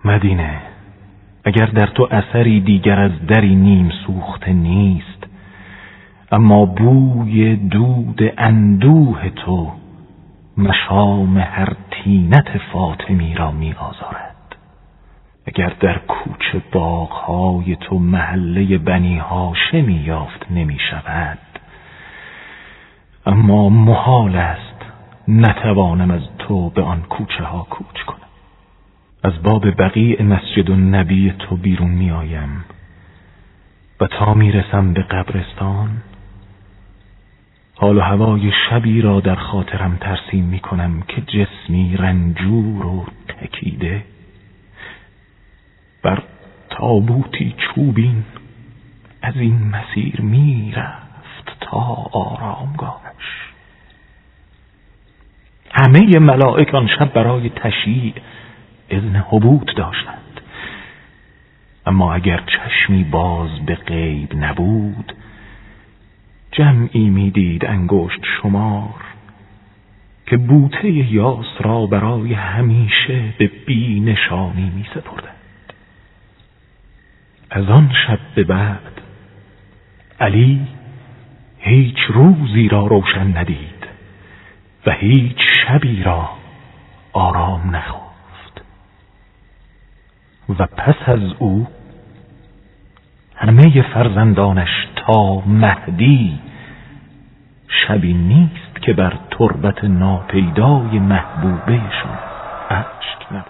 مدینه، اگر در تو اثری دیگر از دری نیم سوخته نیست، اما بوی دود اندوه تو مشام هر طینت فاطمی را می آزارد. اگر در کوچه باغهای تو محله بنی هاشمی یافت نمی شود، اما محال است نتوانم از تو به آن کوچه ها کوچ کنم. از باب بقیع مسجد النبی تو بیرون می آیم و تا می رسم به قبرستان، حال و هوای شبی را در خاطرم ترسیم می کنم که جسمی رنجور و تکیده بر تابوتی چوبین از این مسیر می رفت تا آرامگاهش. همه ملائک آن شب برای تشییع اذن حبوط داشتند، اما اگر چشمی باز به غیب نبود، جمعی میدید انگشت شمار که بوته یاس را برای همیشه به بی نشانی می سپردند. از آن شب به بعد علی هیچ روزی را روشن ندید و هیچ شبی را آرام نخفت و پس از او همه فرزندانش تا مهدی شبی نیست که بر تربت ناپیدای محبوبهشون اشک